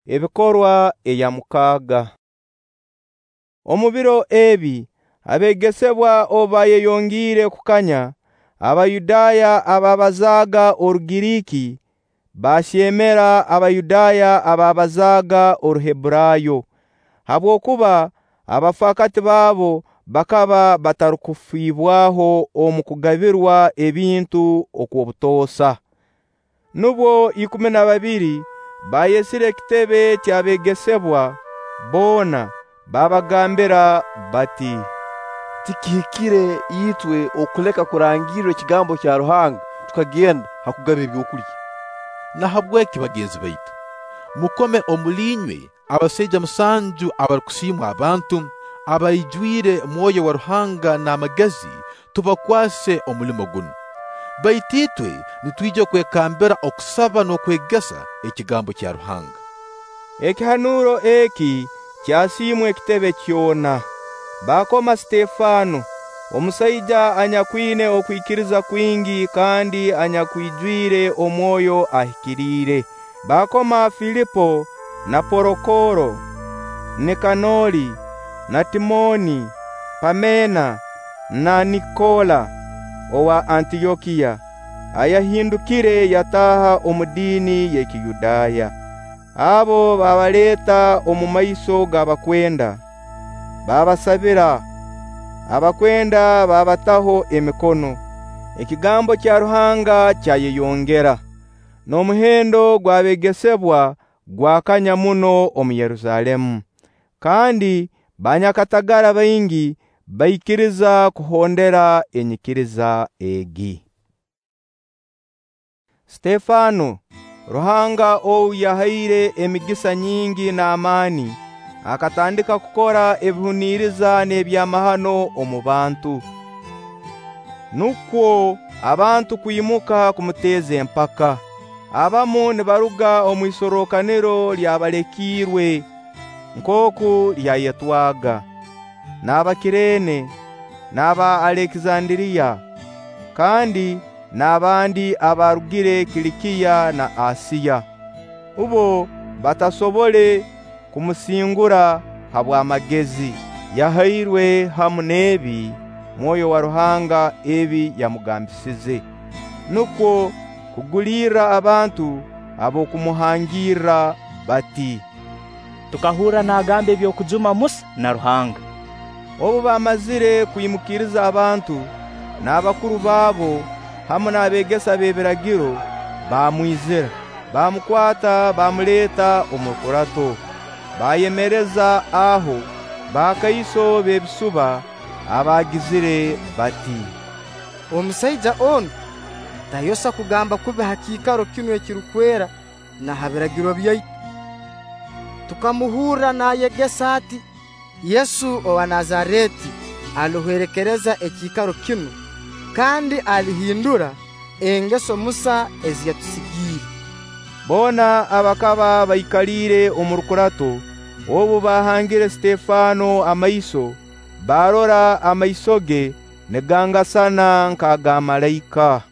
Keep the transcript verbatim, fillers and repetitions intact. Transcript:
Ebikorwa eya mukaga. Omubiro ebi abegesebwa obaye yongire kukanya abayudaya ababazaga orugiriki bashemera abayudaya ababazaga oruhebrayo habwokuba abafakati babo bakaba batarukufibwaho omukugabirwa ebintu okwobutosa. Nubo ikumi na babiri bayesire kitebe kyabegesebwa bona babagambira bati, tikihikire yitwe okuleka kurangirira ekigambo kya Ruhanga tukagenda hakugaba ebyokulya. Nahabweki bagenzi baitu, mukome omulinywe abaseja musanju abarukusimwa abantu abaijwire mwoyo wa Ruhanga n'amagezi tubakwase omulimo guno. Baititwe nitwije kwekambira okusaba n'okwegesa ekigambo kya Ruhanga. Ekihanuro eki kyasimwe kitebe kyona. Bakoma Stefano, omusaija anyakwine okwikiriza kwingi kandi anyakwijwire omwoyo ahikirire. Bakoma Filipo na Porokoro, Nikanori na Timoni, Pamena na Nikola owa Antiokia ayahindukire yataha omudini y'ekiyudaya. Abo babaleta omumaiso gabakwenda babasabira, abakwenda babataho emikono. Ekigambo kya Ruhanga kyayeyongera n'omuhendo gwabegesebwa gwakanya muno omu Yerusalemu, kandi banyakatagara baingi baikiriza kuhondera enyikiriza egi. Stefano, Ruhanga ou yahaire emigisa nyingi na amani, akatandika kukora ebihuniriza n'ebyamahano omu bantu. Nukwo abantu kuyimuka kumuteza empaka. Abamu nibaruga omu isorokaniro lyabalekirwe nkoku lyayetwaga, n'Abakirene n'aba Alexandria, kandi n'abandi abarugire Kilikiya na Asiya. Ubo batasobole kumusingura habwa magezi yahairwe hamu n'ebi mwoyo wa Ruhanga ebi yamugambisize, nukwo kugulira abantu abo kumuhangira bati, tukahura nagambe byokujuma Musa na Ruhanga. Obo bamazire kuyimukiriza abantu n'abakuru babo hamu n'abegesa b'ebiragiro bamwizira, bamukwata bamuleta omukurato, bayemereza aho bakaiso b'ebisuba abagizire bati, omusaija ono tayosa kugamba kube hakikaro kinu ekirukwera na habiragiro byaitu. Tukamuhura nayegesa ati Yesu owa Nazareti aluherekereza ekikaro kinu kandi alihindura engeso Musa eziyatusigire. Bona abakaba baikalire omurukurato obu bahangire Stefano amaiso, barora amaisoge negangasana nkaga malaika.